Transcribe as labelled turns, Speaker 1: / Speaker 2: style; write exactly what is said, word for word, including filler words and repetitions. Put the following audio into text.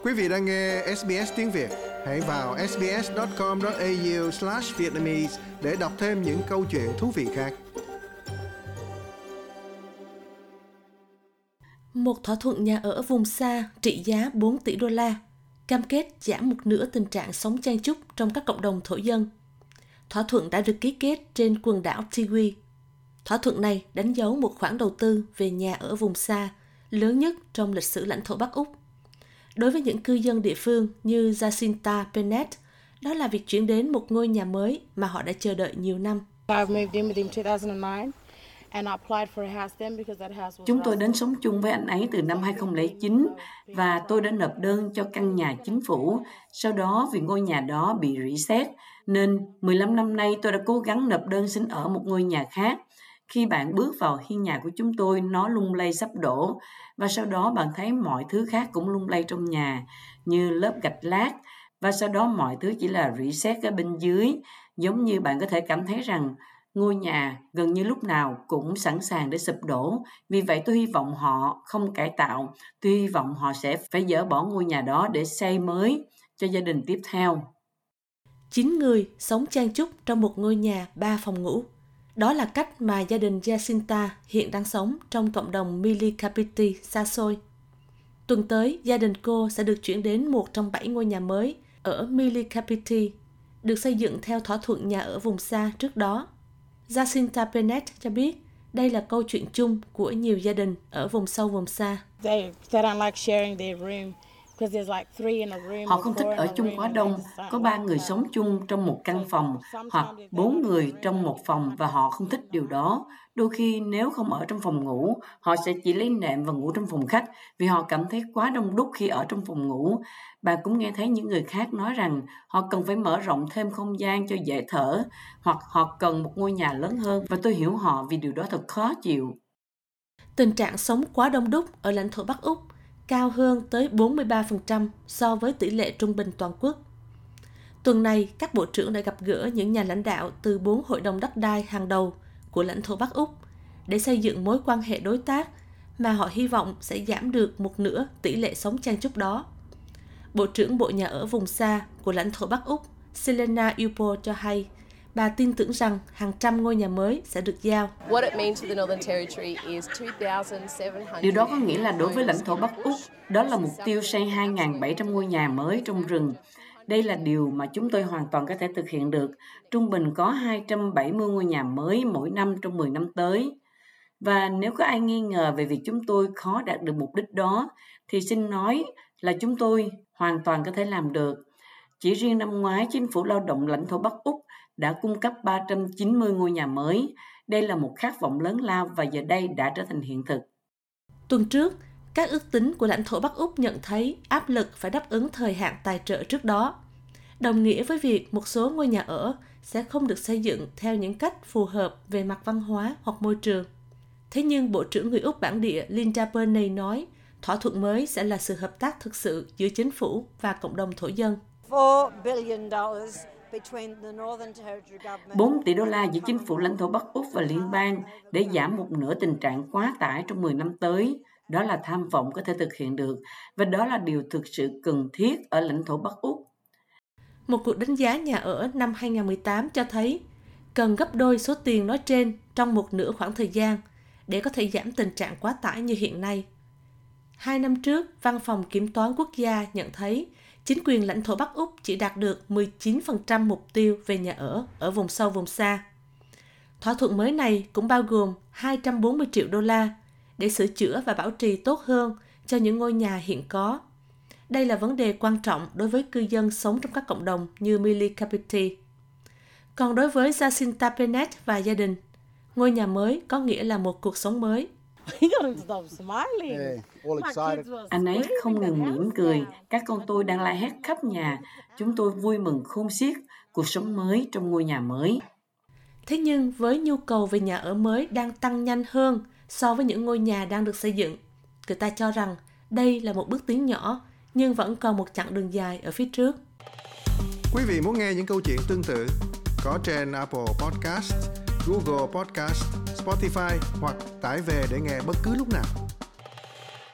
Speaker 1: Quý vị đang nghe ét bê ét tiếng Việt. Hãy vào sbs chấm com chấm a u slash vietnamese để đọc thêm những câu chuyện thú vị khác.
Speaker 2: Một thỏa thuận nhà ở vùng xa trị giá bốn tỷ đô la, cam kết giảm một nửa tình trạng sống chen chúc trong các cộng đồng thổ dân. Thỏa thuận đã được ký kết trên quần đảo Tiwi. Thỏa thuận này đánh dấu một khoản đầu tư về nhà ở vùng xa lớn nhất trong lịch sử lãnh thổ Bắc Úc. Đối với những cư dân địa phương như Jacinta Bennett, đó là việc chuyển đến một ngôi nhà mới mà họ đã chờ đợi nhiều năm.
Speaker 3: Chúng tôi đến sống chung với anh ấy từ năm hai không không chín và tôi đã nộp đơn cho căn nhà chính phủ. Sau đó vì ngôi nhà đó bị rỉ sét nên mười lăm năm nay tôi đã cố gắng nộp đơn xin ở một ngôi nhà khác. Khi bạn bước vào hiên nhà của chúng tôi, nó lung lay sắp đổ và sau đó bạn thấy mọi thứ khác cũng lung lay trong nhà như lớp gạch lát và sau đó mọi thứ chỉ là rỉ sét ở bên dưới, giống như bạn có thể cảm thấy rằng ngôi nhà gần như lúc nào cũng sẵn sàng để sụp đổ. Vì vậy tôi hy vọng họ không cải tạo, tôi hy vọng họ sẽ phải dỡ bỏ ngôi nhà đó để xây mới cho gia đình tiếp theo.
Speaker 2: Chín người sống chen chúc trong một ngôi nhà ba phòng ngủ. Đó là cách mà gia đình Jacinta hiện đang sống trong cộng đồng Milikapiti xa xôi. Tuần tới, gia đình cô sẽ được chuyển đến một trong bảy ngôi nhà mới ở Milikapiti, được xây dựng theo thỏa thuận nhà ở vùng xa trước đó. Jacinta Bennett cho biết đây là câu chuyện chung của nhiều gia đình ở vùng sâu vùng xa.
Speaker 3: Họ không thích ở chung quá đông, có ba người sống chung trong một căn phòng hoặc bốn người trong một phòng và họ không thích điều đó. Đôi khi nếu không ở trong phòng ngủ, họ sẽ chỉ lấy nệm và ngủ trong phòng khách vì họ cảm thấy quá đông đúc khi ở trong phòng ngủ. Bạn cũng nghe thấy những người khác nói rằng họ cần phải mở rộng thêm không gian cho dễ thở hoặc họ cần một ngôi nhà lớn hơn và tôi hiểu họ vì điều đó thật khó chịu.
Speaker 2: Tình trạng sống quá đông đúc ở lãnh thổ Bắc Úc cao hơn tới bốn mươi ba phần trăm so với tỷ lệ trung bình toàn quốc. Tuần này, các bộ trưởng đã gặp gỡ những nhà lãnh đạo từ bốn hội đồng đất đai hàng đầu của lãnh thổ Bắc Úc để xây dựng mối quan hệ đối tác mà họ hy vọng sẽ giảm được một nửa tỷ lệ sống chen chúc đó. Bộ trưởng Bộ Nhà ở vùng xa của lãnh thổ Bắc Úc, Selena Upo cho hay, bà tin tưởng rằng hàng trăm ngôi nhà mới sẽ được giao.
Speaker 3: Điều đó có nghĩa là đối với lãnh thổ Bắc Úc, đó là mục tiêu xây hai nghìn bảy trăm ngôi nhà mới trong rừng. Đây là điều mà chúng tôi hoàn toàn có thể thực hiện được. Trung bình có hai trăm bảy mươi ngôi nhà mới mỗi năm trong mười năm tới. Và nếu có ai nghi ngờ về việc chúng tôi khó đạt được mục đích đó, thì xin nói là chúng tôi hoàn toàn có thể làm được. Chỉ riêng năm ngoái, Chính phủ lao động lãnh thổ Bắc Úc đã cung cấp ba trăm chín mươi ngôi nhà mới. Đây là một khát vọng lớn lao và giờ đây đã trở thành hiện thực.
Speaker 2: Tuần trước, các ước tính của lãnh thổ Bắc Úc nhận thấy áp lực phải đáp ứng thời hạn tài trợ trước đó, đồng nghĩa với việc một số ngôi nhà ở sẽ không được xây dựng theo những cách phù hợp về mặt văn hóa hoặc môi trường. Thế nhưng Bộ trưởng người Úc bản địa Linda Burney nói thỏa thuận mới sẽ là sự hợp tác thực sự giữa chính phủ và cộng đồng thổ dân.
Speaker 3: bốn tỷ đô la giữa chính phủ lãnh thổ Bắc Úc và liên bang để giảm một nửa tình trạng quá tải trong mười năm tới. Đó là tham vọng có thể thực hiện được và đó là điều thực sự cần thiết ở lãnh thổ Bắc Úc.
Speaker 2: Một cuộc đánh giá nhà ở năm hai không một tám cho thấy cần gấp đôi số tiền nói trên trong một nửa khoảng thời gian để có thể giảm tình trạng quá tải như hiện nay. Hai năm trước, Văn phòng Kiểm toán Quốc gia nhận thấy chính quyền lãnh thổ Bắc Úc chỉ đạt được mười chín phần trăm mục tiêu về nhà ở ở vùng sâu vùng xa. Thỏa thuận mới này cũng bao gồm hai trăm bốn mươi triệu đô la để sửa chữa và bảo trì tốt hơn cho những ngôi nhà hiện có. Đây là vấn đề quan trọng đối với cư dân sống trong các cộng đồng như Milikapiti. Còn đối với Jacinta Bennett và gia đình, ngôi nhà mới có nghĩa là một cuộc sống mới.
Speaker 3: Anh ấy không ngừng mỉm cười. Các con tôi đang la hét khắp nhà. Chúng tôi vui mừng khôn xiết cuộc sống mới trong ngôi nhà mới.
Speaker 2: Thế nhưng với nhu cầu về nhà ở mới đang tăng nhanh hơn so với những ngôi nhà đang được xây dựng, người ta cho rằng đây là một bước tiến nhỏ nhưng vẫn còn một chặng đường dài ở phía trước.
Speaker 1: Quý vị muốn nghe những câu chuyện tương tự có trên Apple Podcast, Google Podcast, Spotify hoặc tải về để nghe bất cứ lúc nào.